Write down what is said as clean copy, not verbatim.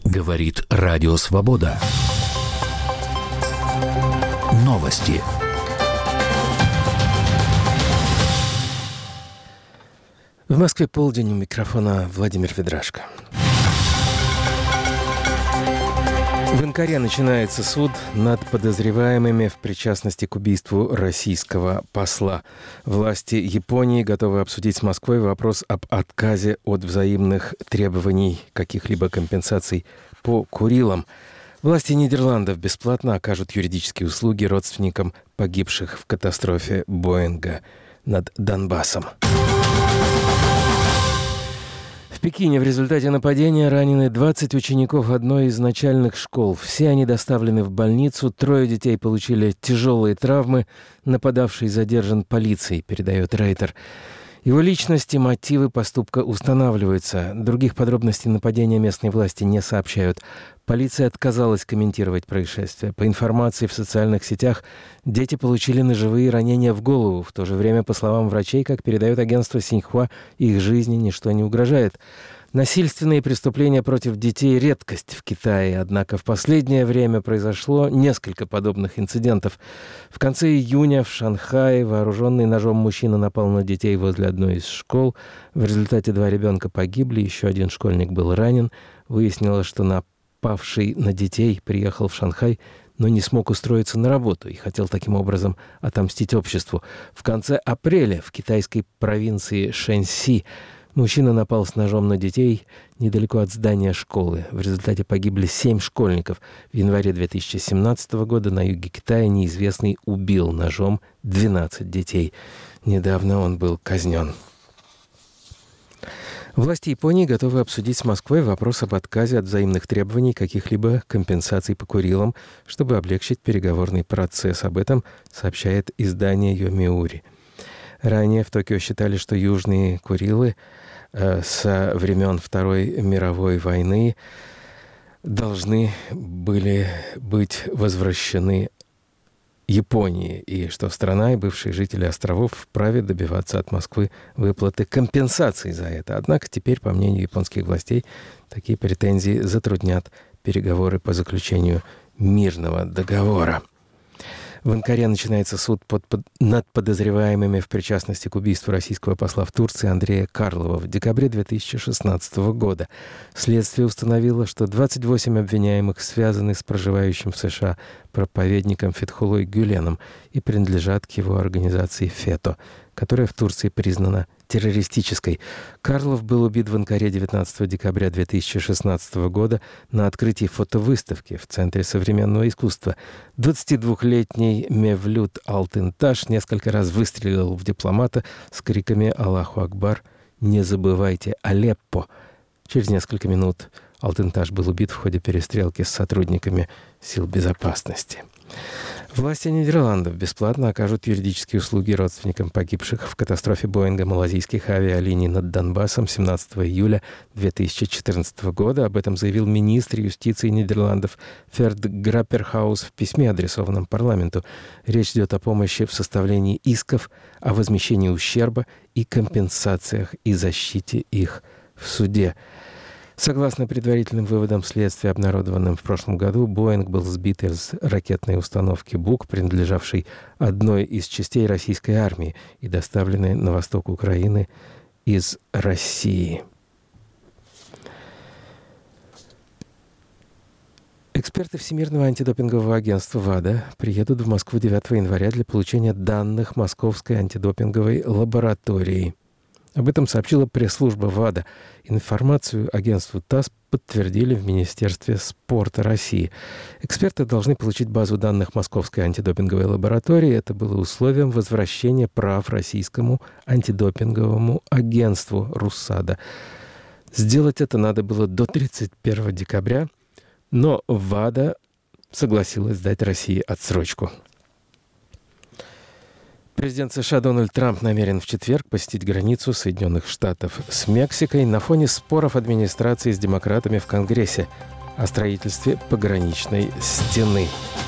Говорит Радио Свобода. Новости. В Москве полдень, у микрофона Владимир Ведрашко. В Анкаре начинается суд над подозреваемыми в причастности к убийству российского посла. Власти Японии готовы обсудить с Москвой вопрос об отказе от взаимных требований каких-либо компенсаций по Курилам. Власти Нидерландов бесплатно окажут юридические услуги родственникам погибших в катастрофе Боинга над Донбассом. В Пекине в результате нападения ранены 20 учеников одной из начальных школ. Все они доставлены в больницу. 3 детей получили тяжелые травмы. Нападавший задержан полицией, передает Рейтер. Его личность и мотивы поступка устанавливаются. Других подробностей нападения местные власти не сообщают. Полиция отказалась комментировать происшествие. По информации в социальных сетях, дети получили ножевые ранения в голову. В то же время, по словам врачей, как передает агентство Синьхуа, их жизни ничто не угрожает. Насильственные преступления против детей – редкость в Китае. Однако в последнее время произошло несколько подобных инцидентов. В конце июня в Шанхае вооруженный ножом мужчина напал на детей возле одной из школ. В результате 2 ребенка погибли, еще 1 школьник был ранен. Выяснилось, что напавший на детей приехал в Шанхай, но не смог устроиться на работу и хотел таким образом отомстить обществу. В конце апреля в китайской провинции Шэньси мужчина напал с ножом на детей недалеко от здания школы. В результате погибли 7 школьников. В январе 2017 года на юге Китая неизвестный убил ножом 12 детей. Недавно он был казнен. Власти Японии готовы обсудить с Москвой вопрос об отказе от взаимных требований каких-либо компенсаций по Курилам, чтобы облегчить переговорный процесс. Об этом сообщает издание Йомиури. Ранее в Токио считали, что Южные Курилы со времен Второй мировой войны должны были быть возвращены Японии, и что страна и бывшие жители островов вправе добиваться от Москвы выплаты компенсаций за это. Однако теперь, по мнению японских властей, такие претензии затруднят переговоры по заключению мирного договора. В Анкаре начинается суд над подозреваемыми в причастности к убийству российского посла в Турции Андрея Карлова в декабре 2016 года. Следствие установило, что 28 обвиняемых связаны с проживающим в США проповедником Фетхулой Гюленом и принадлежат к его организации «Фето», которая в Турции признана террористической. Карлов был убит в Анкаре 19 декабря 2016 года на открытии фотовыставки в Центре современного искусства. 22-летний Мевлют Алтынташ несколько раз выстрелил в дипломата с криками «Аллаху Акбар! Не забывайте Алеппо!». Через несколько минут Алтынташ был убит в ходе перестрелки с сотрудниками сил безопасности. Власти Нидерландов бесплатно окажут юридические услуги родственникам погибших в катастрофе Боинга малазийских авиалиний над Донбассом 17 июля 2014 года. Об этом заявил министр юстиции Нидерландов Ферд Грапперхаус в письме, адресованном парламенту. Речь идет о помощи в составлении исков, о возмещении ущерба и компенсациях и защите их в суде. Согласно предварительным выводам следствия, обнародованным в прошлом году, Боинг был сбит из ракетной установки «Бук», принадлежавшей одной из частей российской армии и доставленной на восток Украины из России. Эксперты Всемирного антидопингового агентства ВАДА приедут в Москву 9 января для получения данных Московской антидопинговой лаборатории. Об этом сообщила пресс-служба ВАДА. Информацию агентству ТАСС подтвердили в Министерстве спорта России. Эксперты должны получить базу данных Московской антидопинговой лаборатории. Это было условием возвращения прав российскому антидопинговому агентству РУСАДА. Сделать это надо было до 31 декабря, но ВАДА согласилась дать России отсрочку. Президент США Дональд Трамп намерен в четверг посетить границу Соединенных Штатов с Мексикой на фоне споров администрации с демократами в Конгрессе о строительстве пограничной стены.